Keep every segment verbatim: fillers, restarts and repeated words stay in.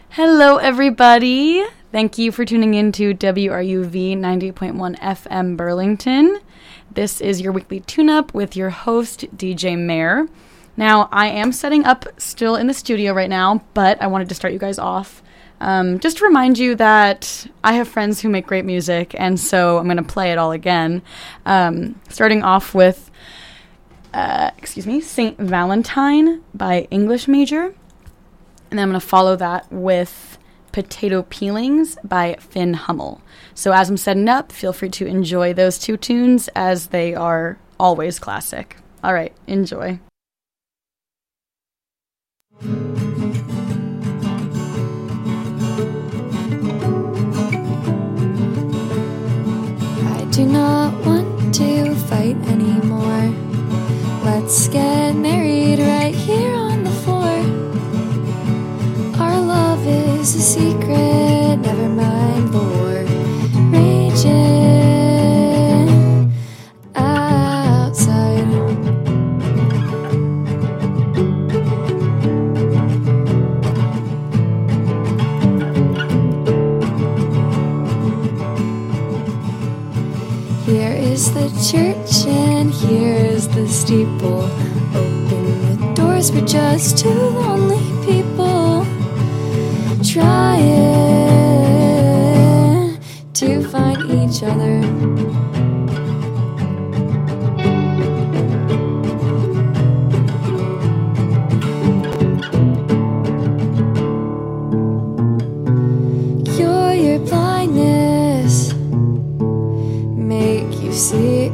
Hello, everybody. Thank you for tuning in to W R U V ninety point one F M Burlington. This is your weekly tune-up with your host, D J Mayer. Now, I am setting up still in the studio right now, but I wanted to start you guys off. Um, just to remind you that I have friends who make great music, and so I'm going to play it all again. Um, starting off with, uh, excuse me, Saint Valentine by English Major. And then I'm going to follow that with Potato Peelings by Finn Hummel. So as I'm setting up, feel free to enjoy those two tunes as they are always classic. All right, enjoy. I do not want to fight anymore. Let's get married right here on the floor. Our love is a secret, never mind the war raging outside. Here is the church and here is the steeple. Open the doors, we're just two lonely people trying to find each other. Cure your blindness, make you see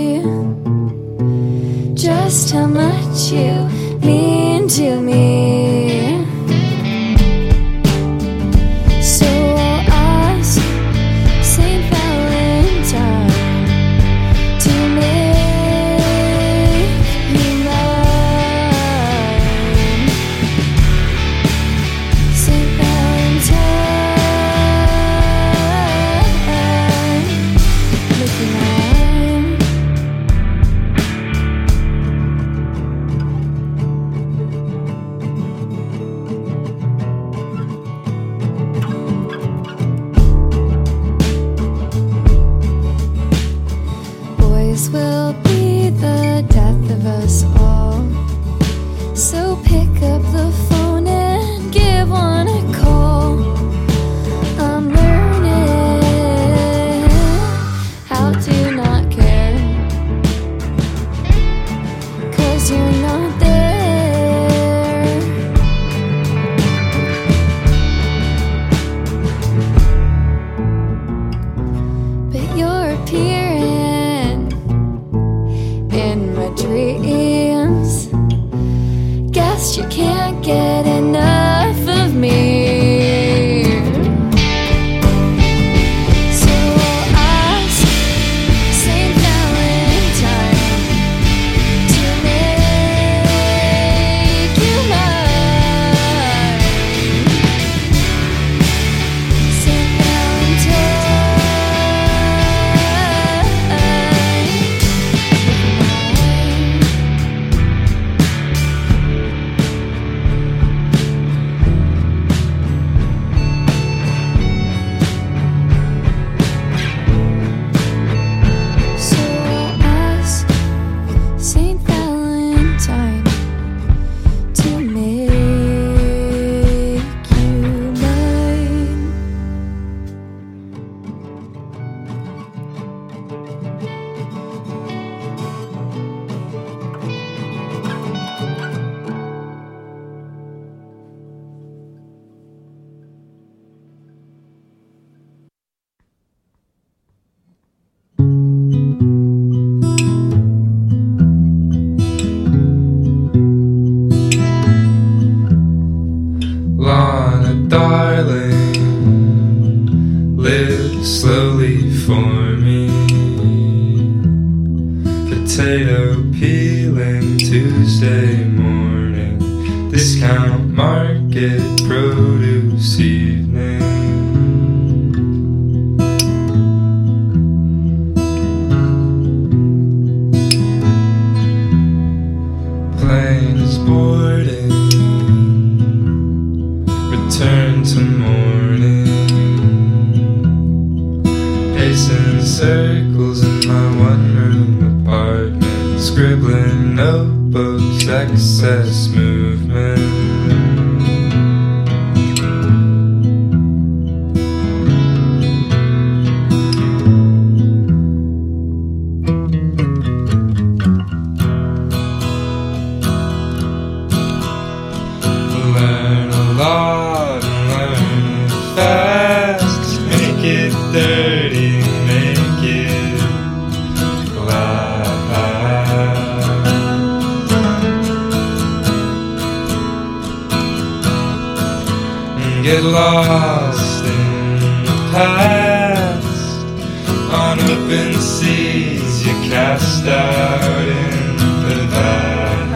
just how much you mean to me. Will be the death of us all. So pick up the phone and give one a call. I'm learning how to not care, 'cause you're not there. But you're appearing in my dreams. Guess you can't get enough of me. So I'll ask Saint Valentine to make you mine. Saint Valentine. Lana, darling, live slowly for me. Potato peeling Tuesday morning, discount market produce evening. Plane is boarding, return to morning. Pacing circles in my one-room apartment, scribbling notebooks, excess movement. Get lost in the past, on open seas you cast out into vast.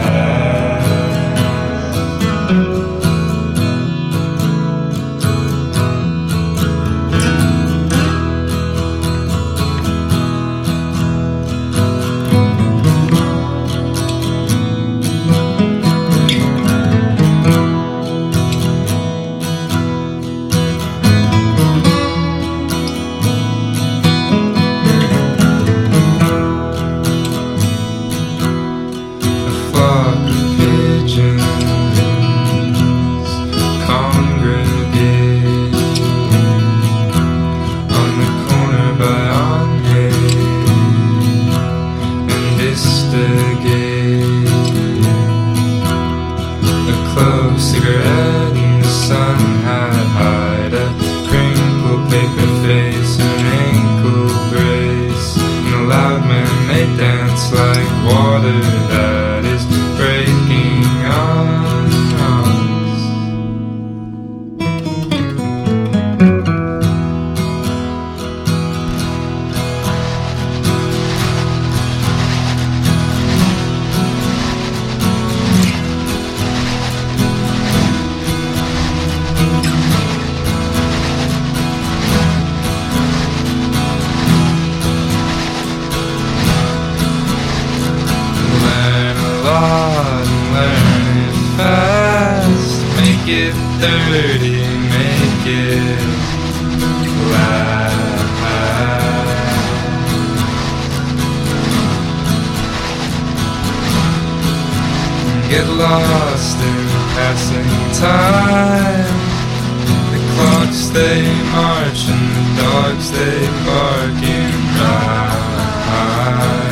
Dirty, make it laugh. Get lost in passing time. The clocks they march and the dogs they bark in rhyme.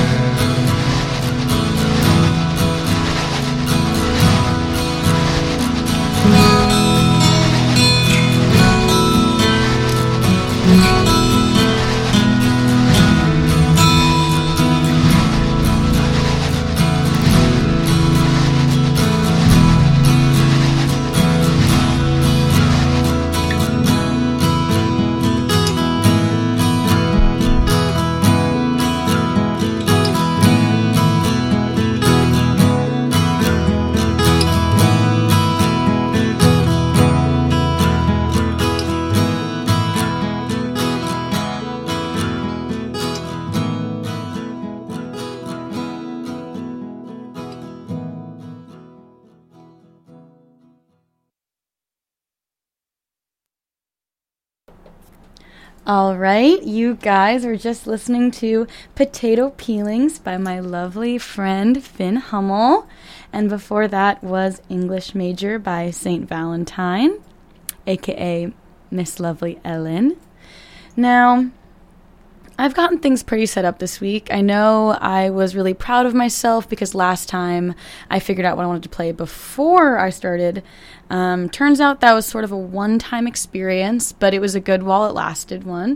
All right, you guys are just listening to Potato Peelings by my lovely friend Finn Hummel. And before that was English Major by Saint Valentine, a k a. Miss Lovely Ellen. Now, I've gotten things pretty set up this week. I know I was really proud of myself because last time I figured out what I wanted to play before I started. Um, turns out that was sort of a one-time experience, but it was a good while it lasted one.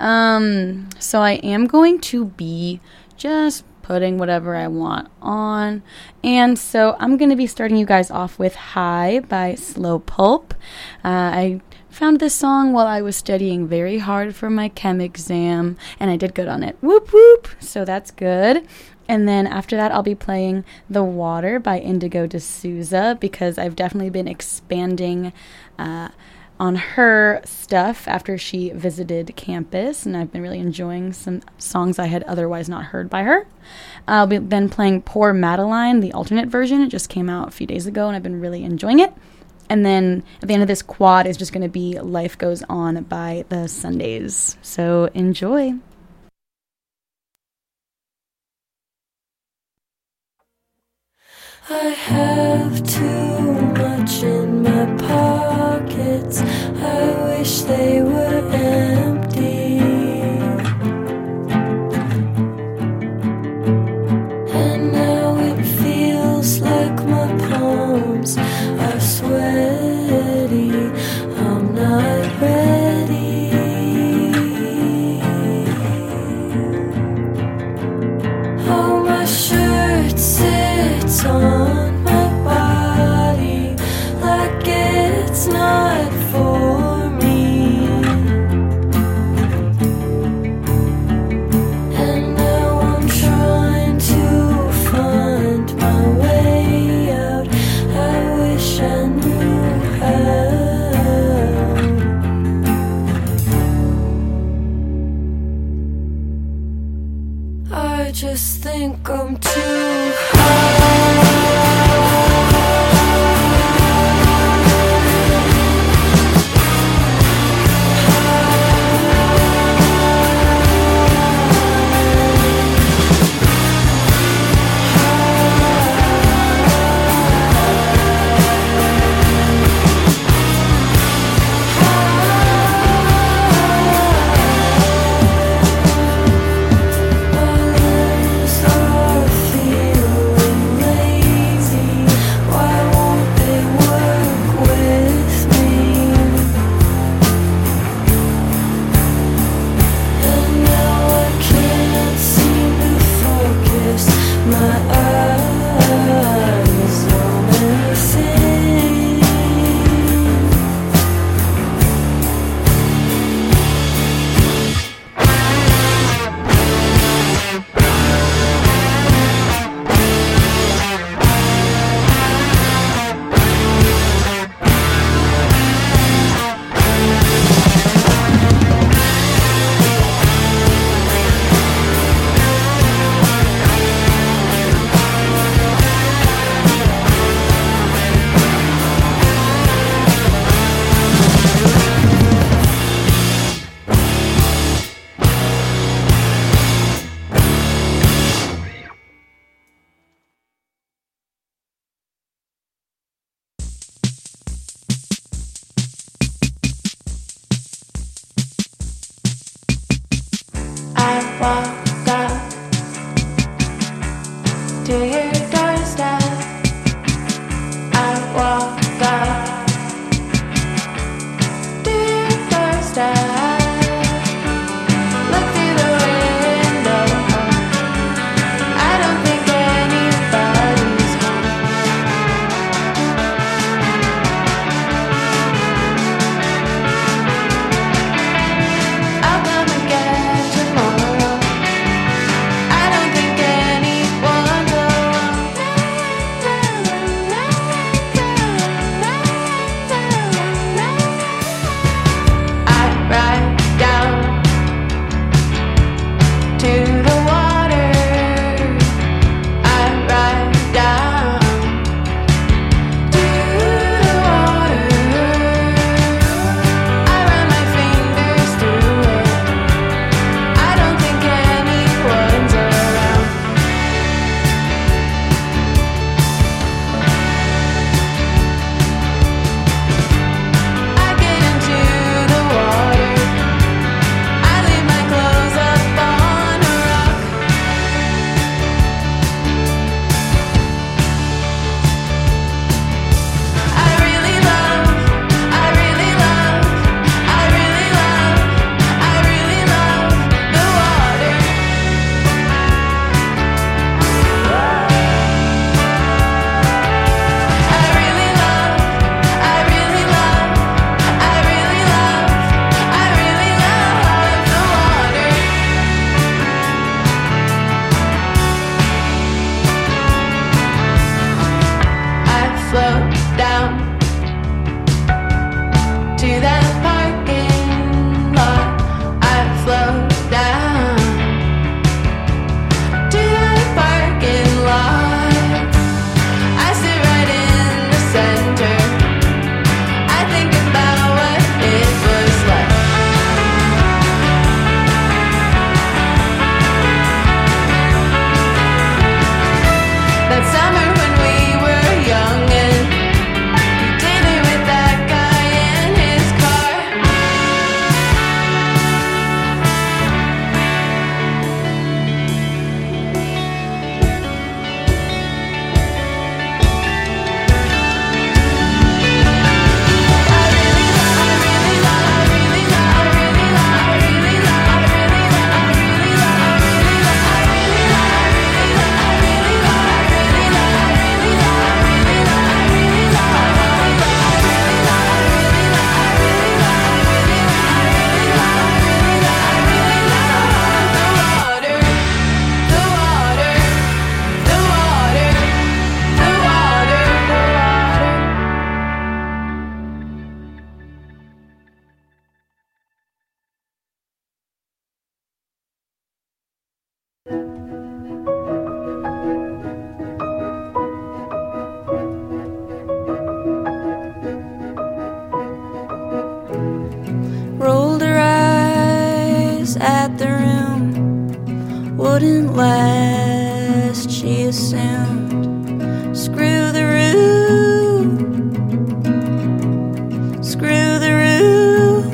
Um, so I am going to be just putting whatever I want on. And so I'm going to be starting you guys off with High by Slow Pulp. Uh, I found this song while I was studying very hard for my chem exam, and I did good on it. Whoop whoop! So that's good. And then after that, I'll be playing The Water by Indigo D'Souza because I've definitely been expanding uh, on her stuff after she visited campus, and I've been really enjoying some songs I had otherwise not heard by her. I'll be then playing Poor Madeline, the alternate version. It just came out a few days ago, and I've been really enjoying it. And then at the end of this quad is just going to be Life Goes On by the Sundays. So enjoy. I have too much in my pockets. I wish they were empty. And now it feels like my palms are sweaty. I'm not ready. Oh, my shirt sits on my body like it's not for me. And now I'm trying to find my way out. I wish I knew how. I just think I'm too walk up to your doorstep. I walk up to your doorstep. Look through the window. I don't think anybody's home. I'll come again tomorrow. I don't think anyone will. that the room wouldn't last, she assumed. Screw the room, screw the room.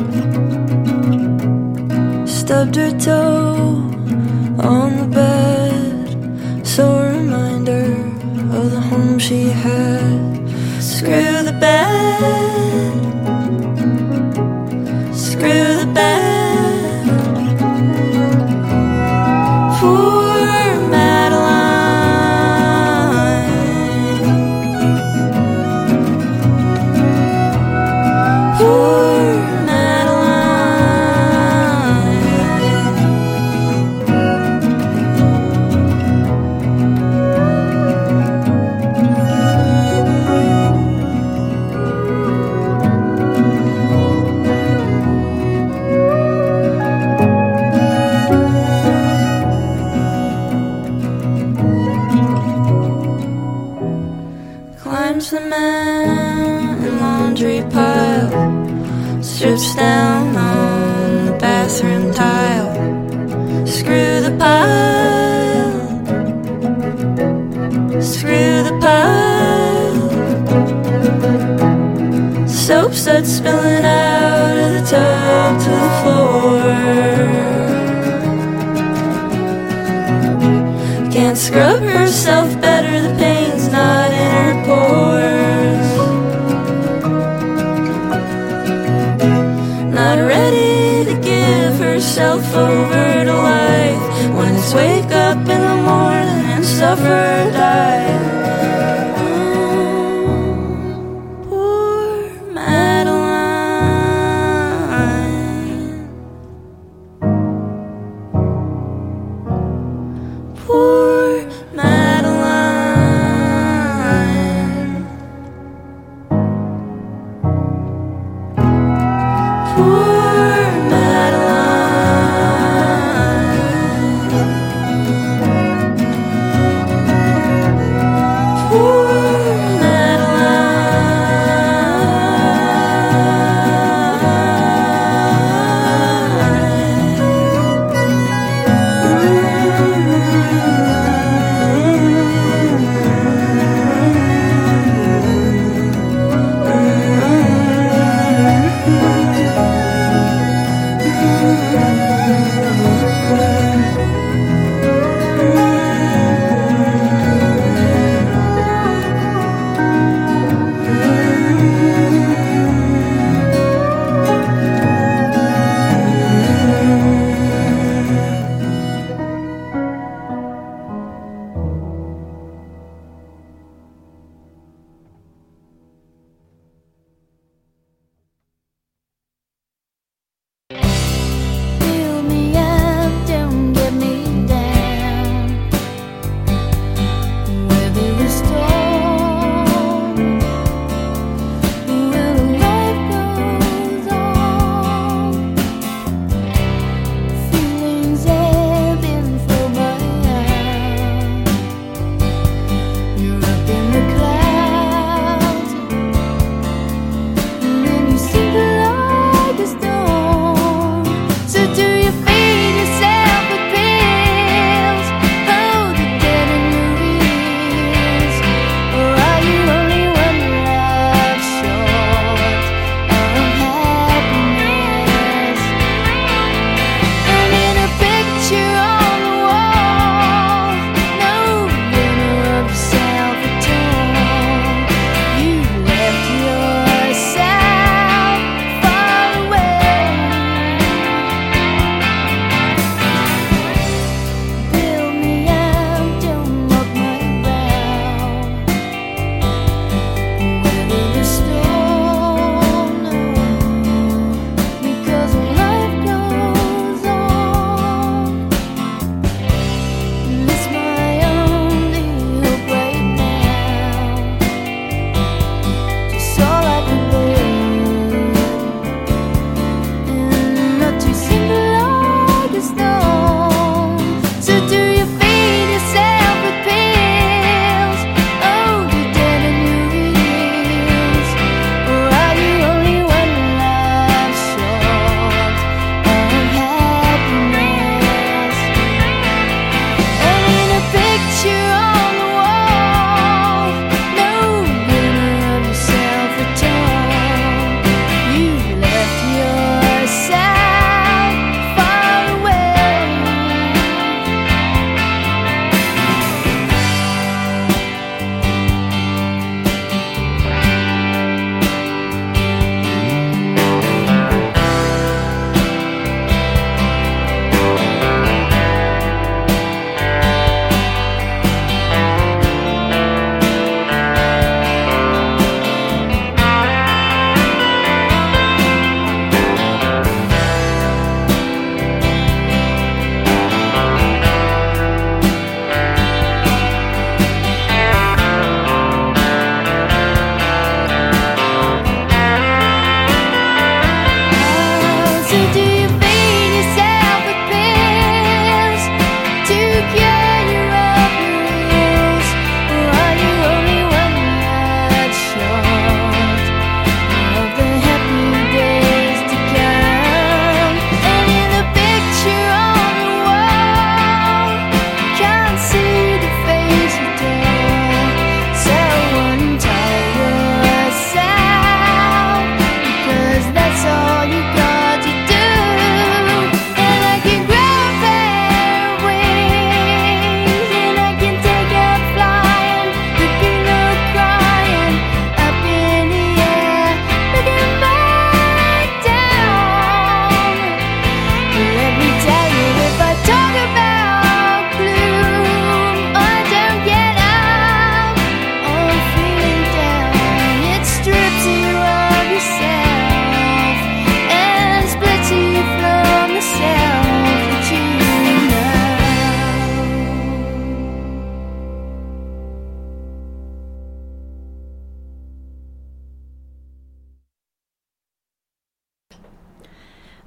Stubbed her toe on the bed, so a reminder of the home she had. Screw the bed, screw the bed. Poor Madeline, poor climbs the mountain laundry pile, strips down on the bathroom tile. Screw the pile, screw the pile. Soap starts spilling out of the tub to the floor. Can't scrub herself better, the pain's not in her pores. Not ready to give herself over to life when it's wake up in the morning and suffer or die. Oh, poor Madeline, poor Madeline, poor Madeline, poor Madeline.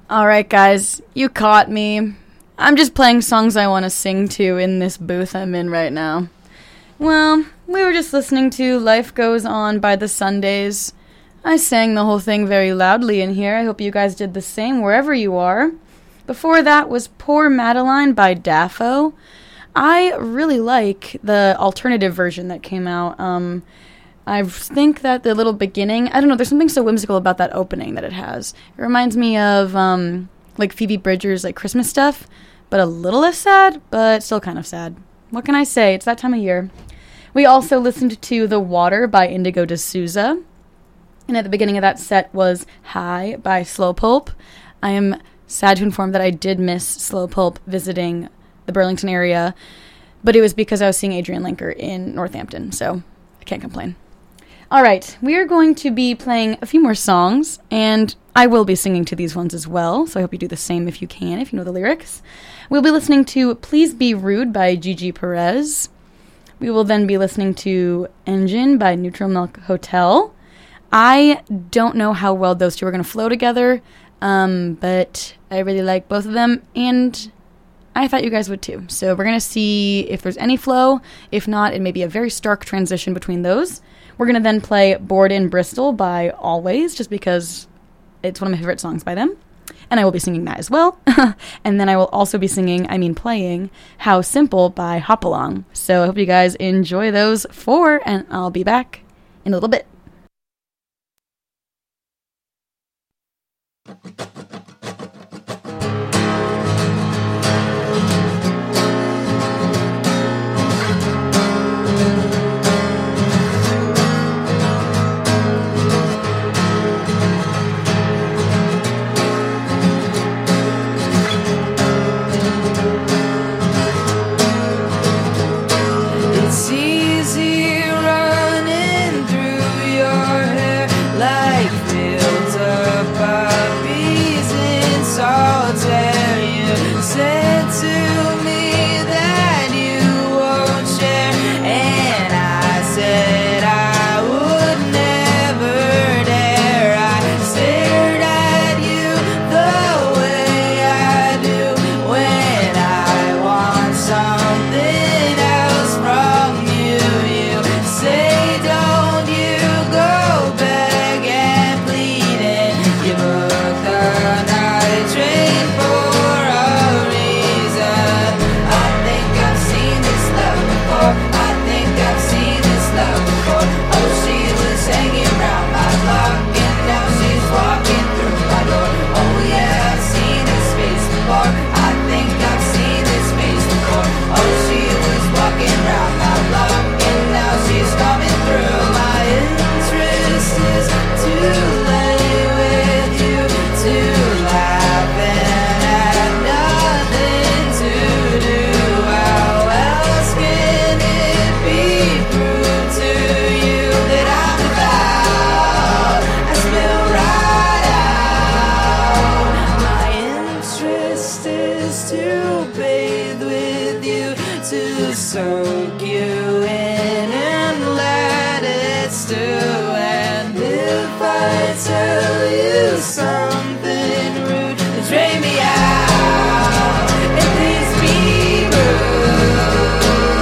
Alright, guys, you caught me. I'm just playing songs I want to sing to in this booth I'm in right now. Well, we were just listening to Life Goes On by the Sundays. I sang the whole thing very loudly in here. I hope you guys did the same wherever you are. Before that was Poor Madeline by Daffo. I really like the alternative version that came out. Um, I think that the little beginning, I don't know, there's something so whimsical about that opening that it has. It reminds me of um, like Phoebe Bridgers' like Christmas stuff, but a little less sad, but still kind of sad. What can I say? It's that time of year. We also listened to The Water by Indigo D'Souza. And at the beginning of that set was High by Slow Pulp. I am sad to inform that I did miss Slow Pulp visiting the Burlington area, but it was because I was seeing Adrian Linker in Northampton, so I can't complain. All right, we are going to be playing a few more songs, and I will be singing to these ones as well, so I hope you do the same if you can, if you know the lyrics. We'll be listening to Please Be Rude by Gigi Perez. We will then be listening to Engine by Neutral Milk Hotel. I don't know how well those two are going to flow together, um, but I really like both of them, and I thought you guys would too. So we're going to see if there's any flow. If not, it may be a very stark transition between those. We're going to then play Bored in Bristol by Always, just because it's one of my favorite songs by them. And I will be singing that as well. And then I will also be singing, I mean playing, How Simple by Hopalong. So I hope you guys enjoy those four, and I'll be back in a little bit. It's easy running through your hair like fields of poppies in solitaire. You said to me that you won't share, and I said I would never dare. I stared at you the way I do when I want something else from you. You say, don't you go begging, pleading. You book the night train for a reason. I think I've seen this love before. I think I've seen this love before. Oh, she was hanging round my block, and now she's walking through my door. Oh yeah, I've seen his face before. I think I've seen his face before. Oh, she was walking round my block, and now she's coming through. My interest is to lay with you, to laugh and have nothing to do. How else can it be proved to you that I'm about? I spill right out. My interest is to bathe with you, to soak you in and let it stew. And if I tell you something rude, then drain me out and please be rude.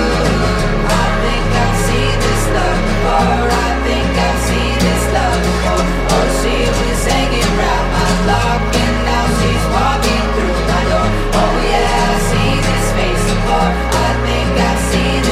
I think I've seen this love before. I think I've seen this love before. Oh, she was hanging round my block, and now she's walking through my door. Oh yeah, I've seen his face before. I think I've seen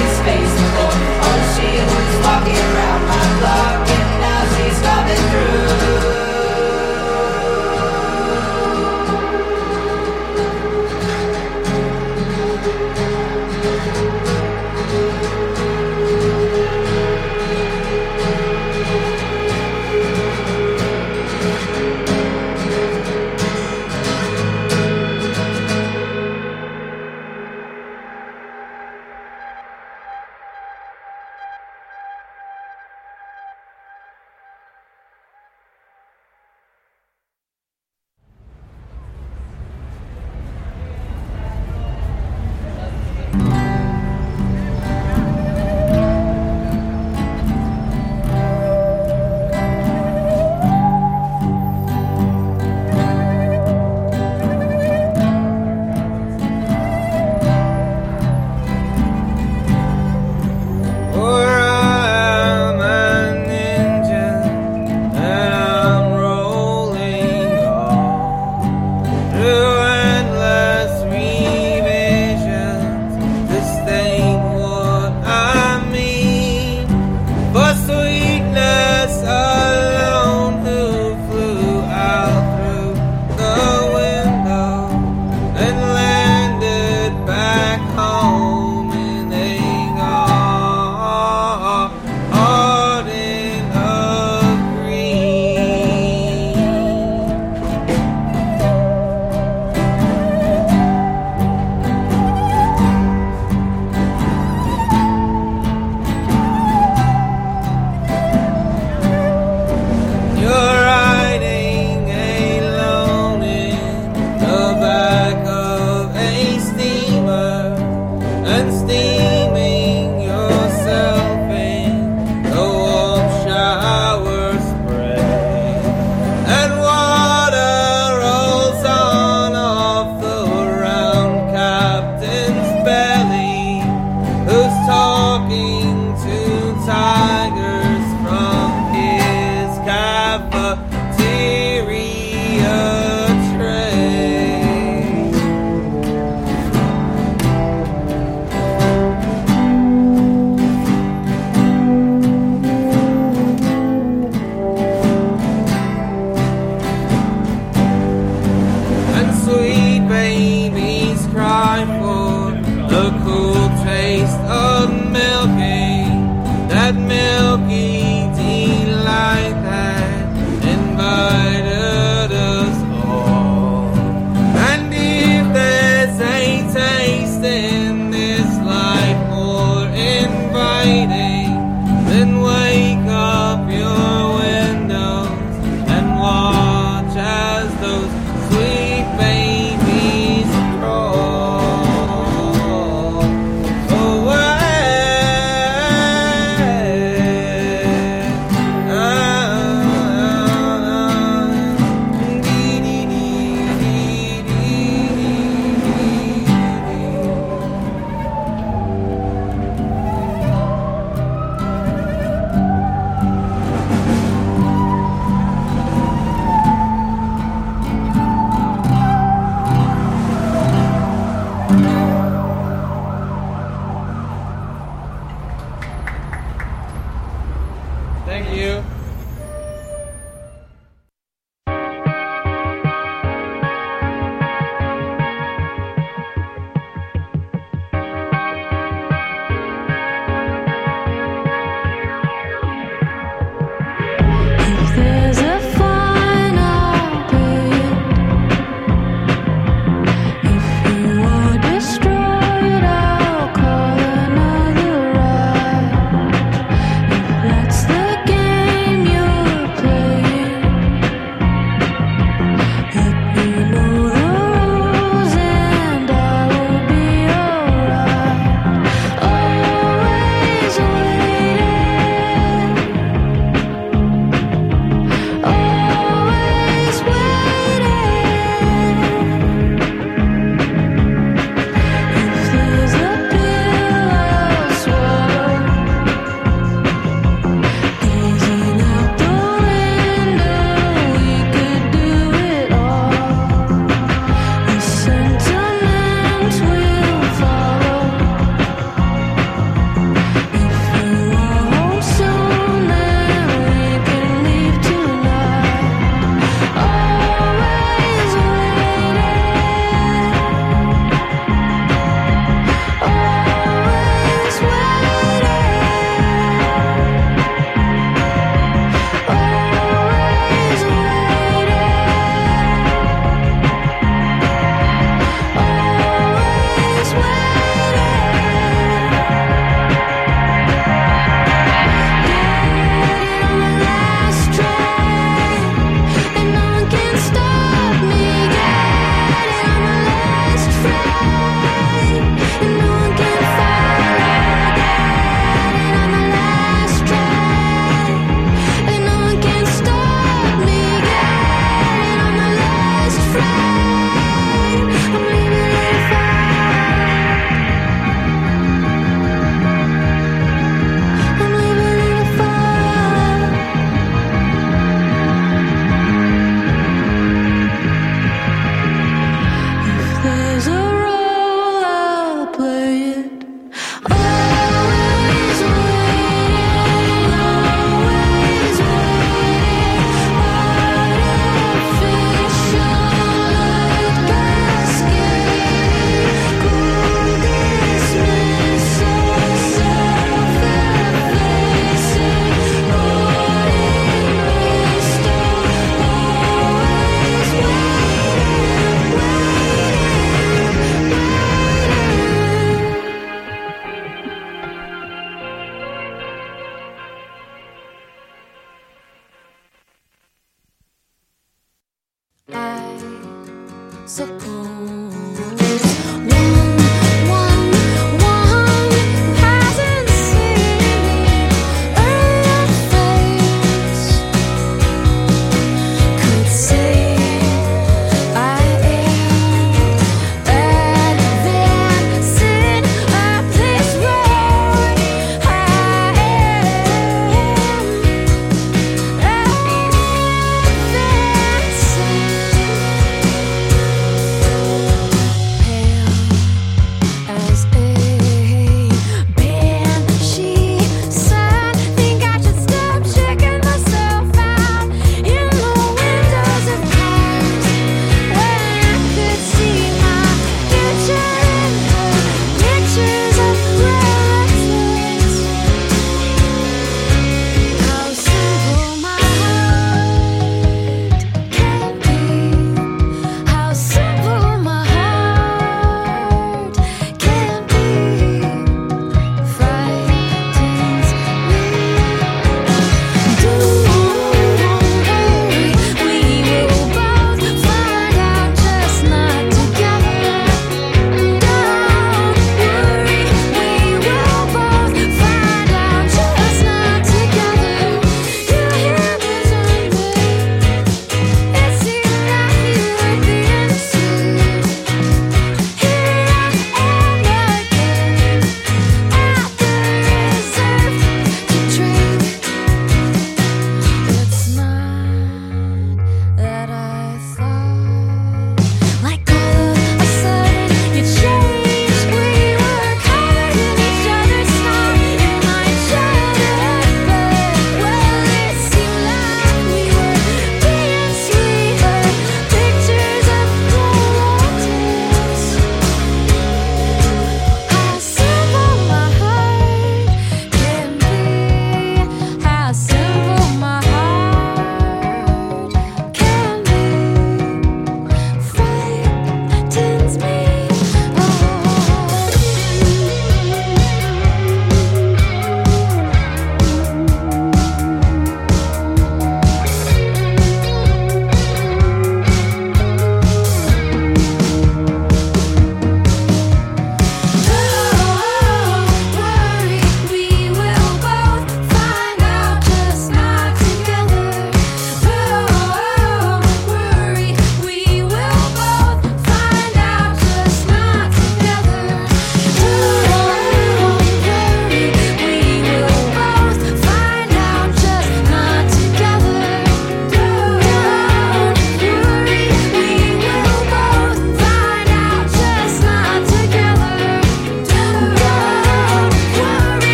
babies cry for the cool taste of milking, that milky delight that invited us all. And if there's a taste in this life more inviting, then wake up your windows and watch as those sweet babies crawl away. Ah, dee, dee, dee, dee, dee, dee. Thank you. If there's a fine, I'll pay it. If you are destroyed, I'll call another ride. If that's the game you're playing, let me know the rules and I will be alright. Always waiting, always waiting. If there's a pill I'll swallow, gazing out the window, we could do it all. The sentiment will follow. If you are home soon, then we can leave tonight. Always waiting, always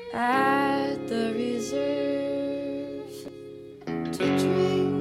at the reserve to drink.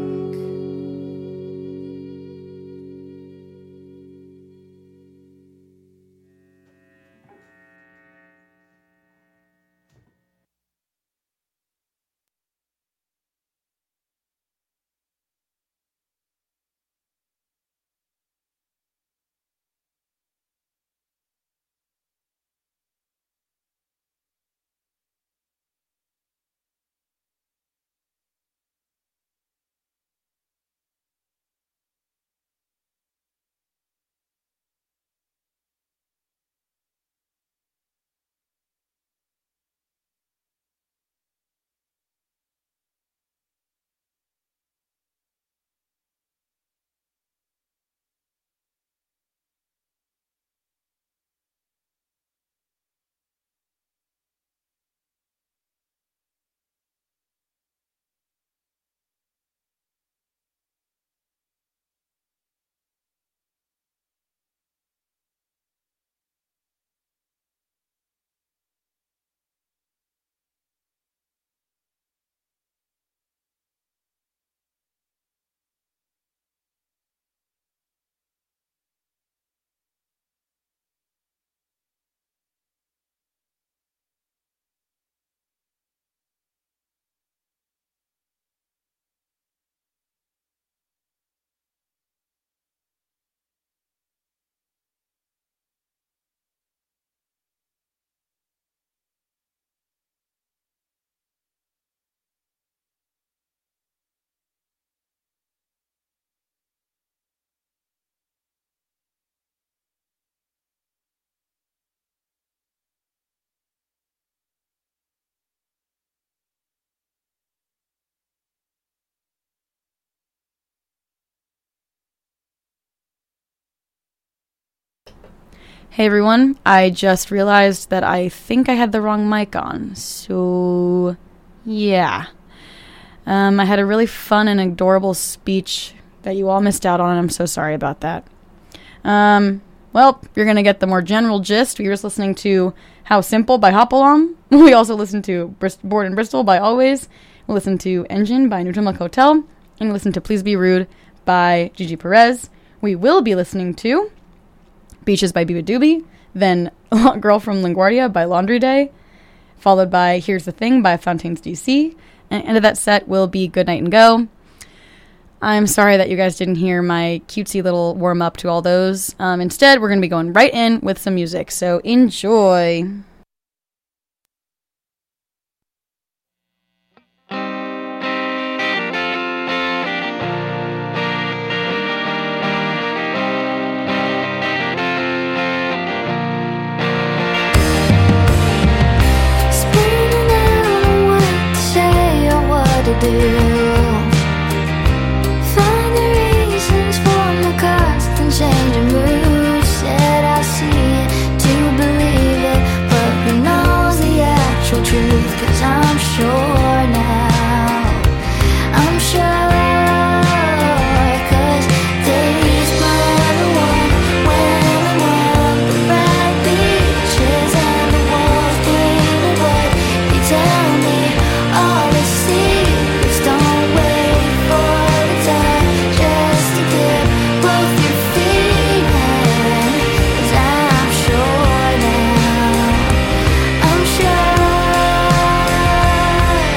Hey everyone, I just realized that I think I had the wrong mic on, so yeah. Um, I had a really fun and adorable speech that you all missed out on, and I'm so sorry about that. Um, well, you're going to get the more general gist. We were just listening to How Simple by Hopalong. We also listened to Brist- Board in Bristol by Always. We listened to Engine by Newton Hotel. And we listened to Please Be Rude by Gigi Perez. We will be listening to Beaches by Biba Doobie, then Girl from LaGuardia by Laundry Day, followed by Here's the Thing by Fontaines D C, and end of that set will be Good Night and Go. I'm sorry that you guys didn't hear my cutesy little warm-up to all those. Um, instead, we're going to be going right in with some music, so enjoy. To do. Find the reasons for my constant change of mood. Said I see it to believe it, but who knows the actual truth? 'Cause I'm sure now, I'm sure. 'Cause days blur the one when I want the bright beaches and the walls painted white. They tell me all the secrets. Don't wait for the time just to dip both your feet in. 'Cause I'm sure now, I'm sure.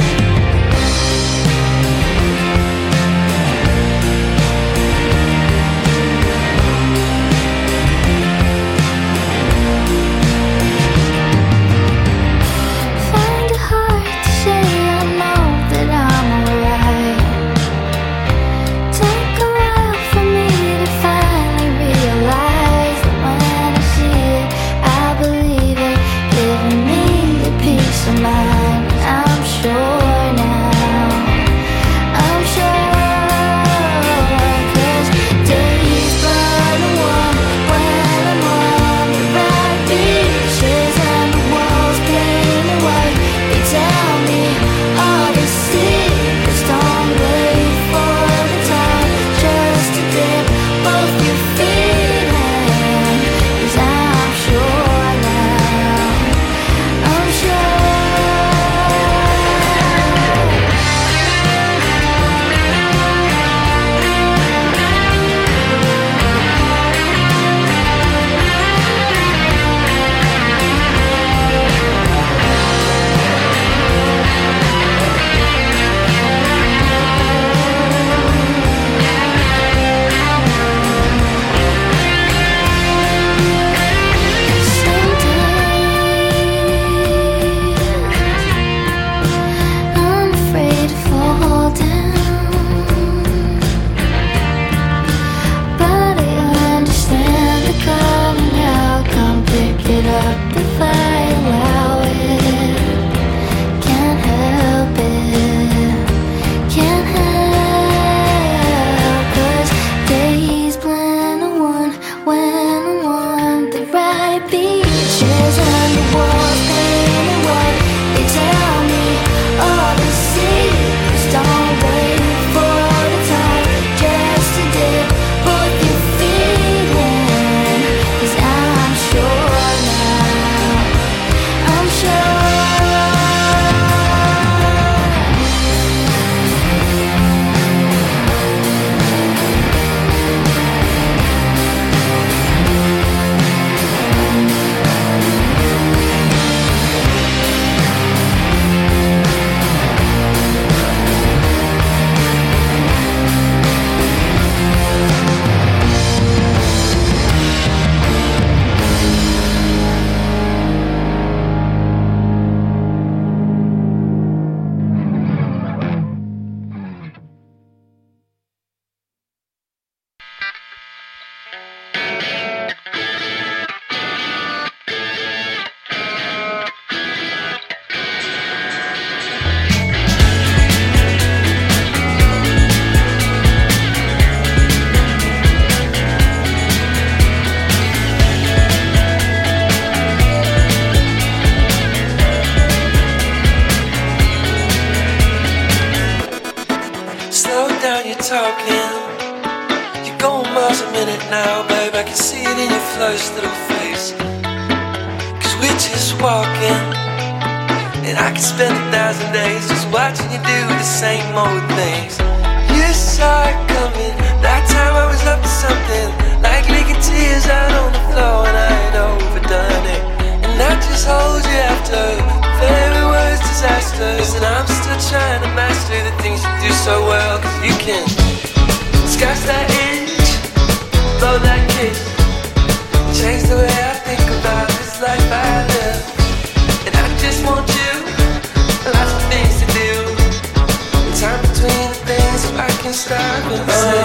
talking. You're going miles a minute now, babe. I can see it in your flushed little face. Cause we're just walking, and I can spend a thousand days just watching you do the same old things. You saw it coming. That time I was up to something, like leaking tears out on the floor, and I had overdone it. And I just hold you after very worst disasters, and I'm still trying to master the things you do so well. Cause you can scratch that itch, blow that kiss, change the way I think about this life I live. And I just want you, lots of things to do, time between the things so I can stop and say,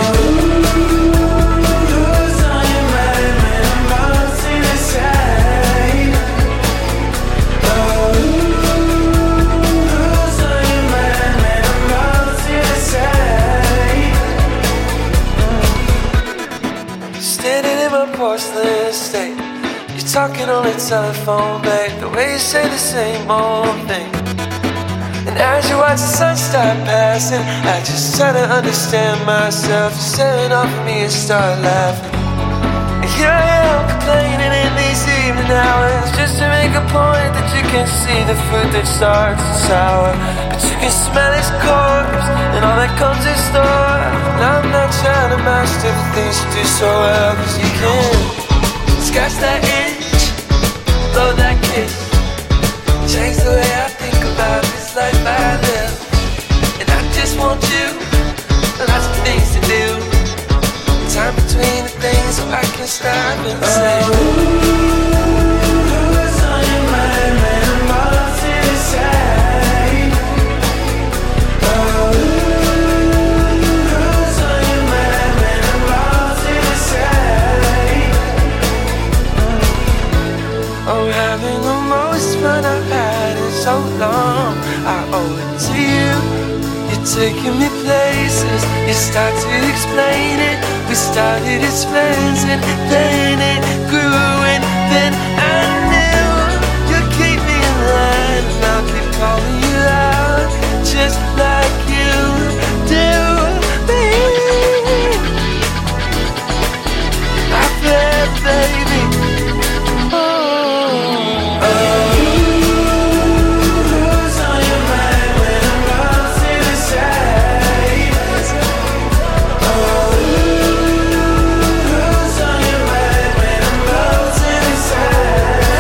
who's on your mind when I'm lost in the side? Oh, who's on your mind when I'm lost in the side? Standing in my porcelain estate, you're talking on the telephone, babe, the way you say the same old thing. And as you watch the sun start passing, I just try to understand myself. You're staring off at me and start laughing. And here I am complaining in these evening hours, just to make a point that you can see the fruit that starts to sour. But you can smell its corpse and all that comes in store. And I'm not trying to master the things you do so well. Cause you can scratch that itch, blow that kiss, change the way I think about this life I live. And I just want you, lots of things to do, time between the things so I can stop and say, who's on your mind when I'm lost inside? Oh, who's on your mind when I'm lost inside? Oh, having the most fun I've had in so long, I owe it to you. You're taking me places, you start to explain it. We started as friends and then it grew, and then I knew you'd keep me in line. And I'll keep calling you out, just like you do me. I fled, baby. Oh, oh. Who's on your mind when I'm lost in the side? Oh, who's on your mind when I'm lost in the side?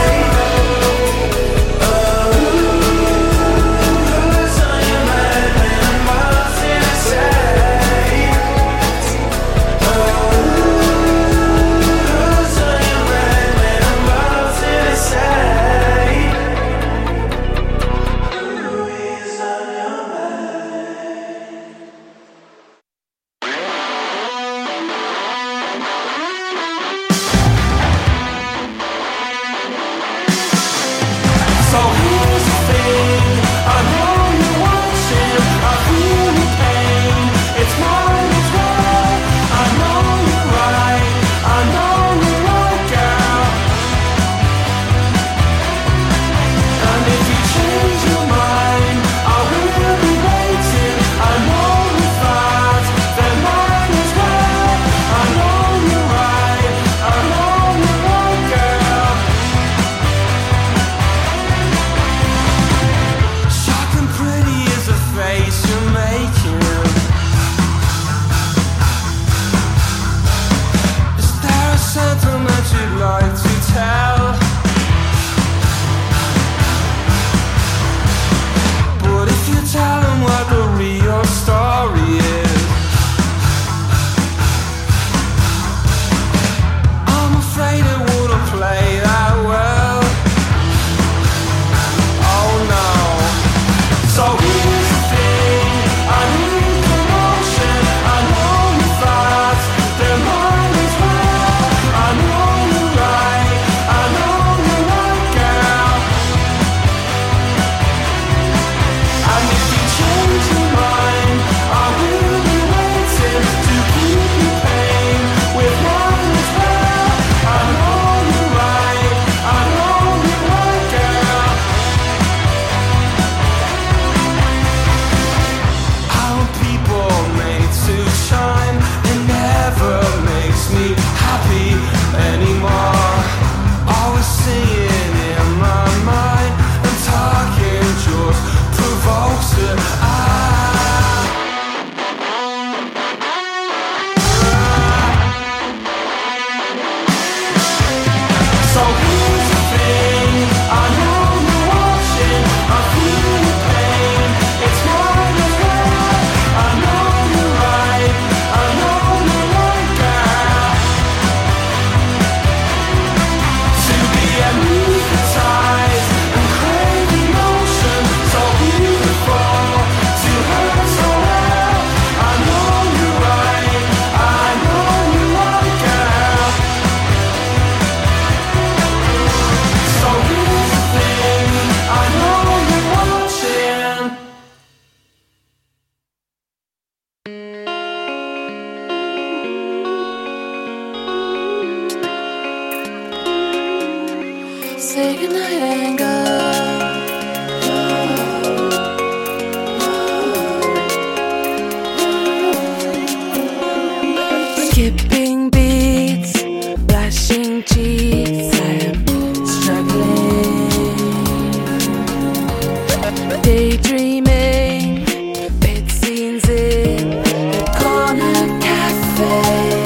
daydreaming, bed scenes in a corner cafe.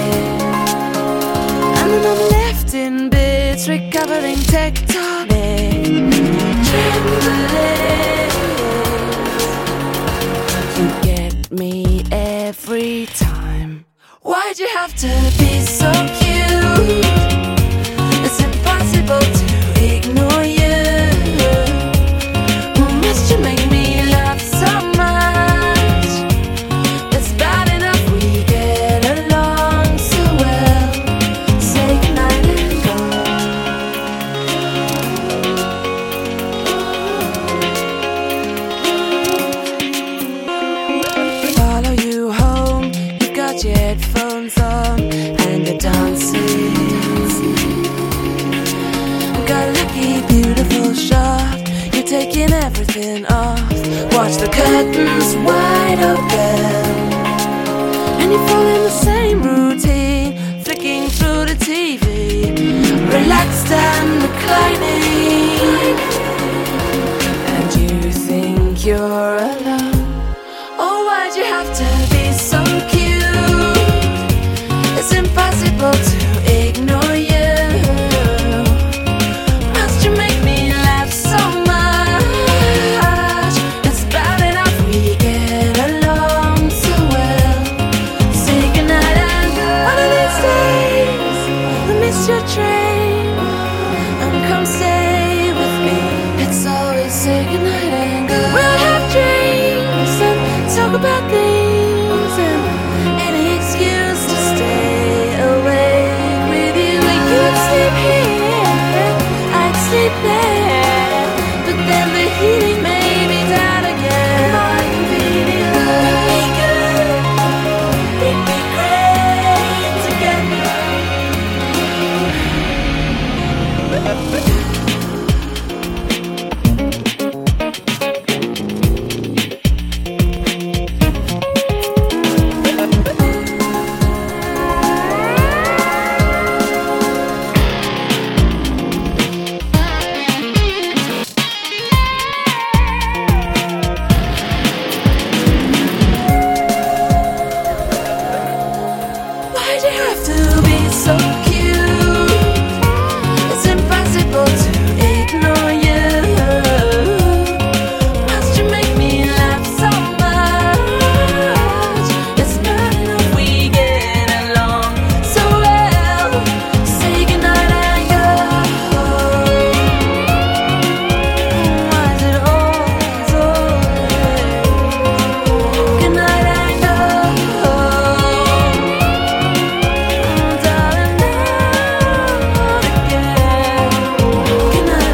And then I'm left in bits, recovering tectonic trembling. You get me every time. Why'd you have to be so cute? It's impossible to ignore you. Must you make me laugh so much? It's bad enough we get along so well. Say goodnight and go. Follow you home, you've got your headphones on and you're dancing. Got a lucky, beautiful shot. You're taking everything off. Watch the curtains wide open, and you fall in the same routine, flicking through the T V, relaxed and reclining. And you think you're alone. Oh, why'd you have to be so cute? It's impossible to ignore you. Must you make me laugh so much? It's bad enough we get along so well. Say goodnight and go. One of these days I'll miss your train and come stay with me. It's always say goodnight and go. We'll have dreams and talk about things and any excuse to stay awake with you. We could sleep here, I'd sleep there, but then the heating may be down again. More convenient. We'd be good, we'd be great together. Why'd you have to be so cute? It's impossible to ignore you. Must you make me laugh so much? It's not enough we get along so well. Say goodnight and go. Why is it always, always goodnight and go? Darling, not again. Goodnight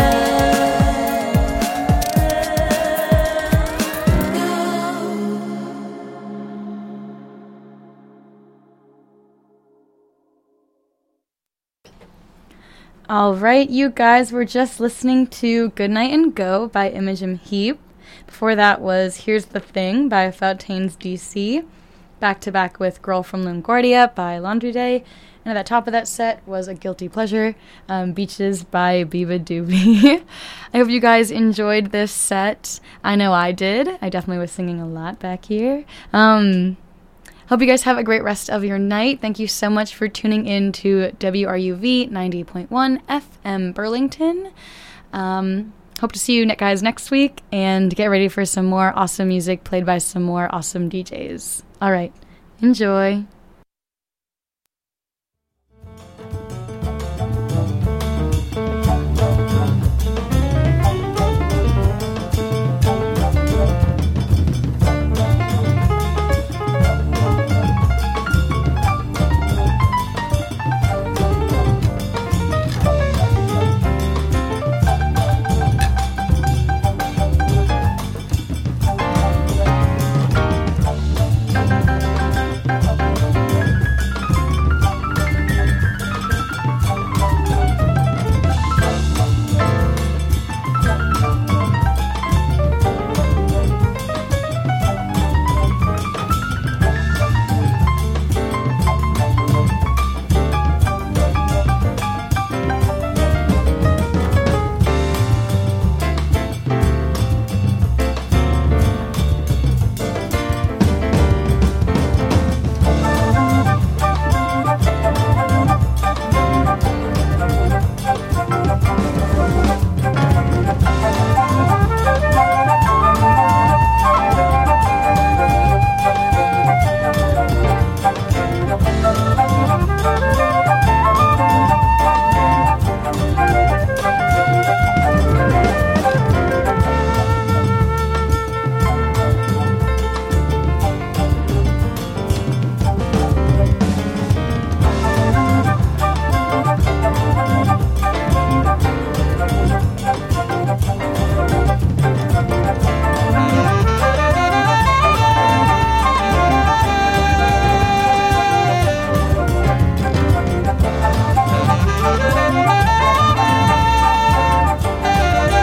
All right, you guys, we're just listening to Goodnight and Go by Imogen Heap. Before that was Here's the Thing by Fountains D C. Back to back with Girl from LaGuardia by Laundry Day. And at the top of that set was a guilty pleasure, um, Beaches by Biba Doobie. I hope you guys enjoyed this set. I know I did. I definitely was singing a lot back here. Um, hope you guys have a great rest of your night. Thank you so much for tuning in to W R U V ninety point one F M Burlington. Um, hope to see you ne- guys next week, and get ready for some more awesome music played by some more awesome D Js. All right, enjoy.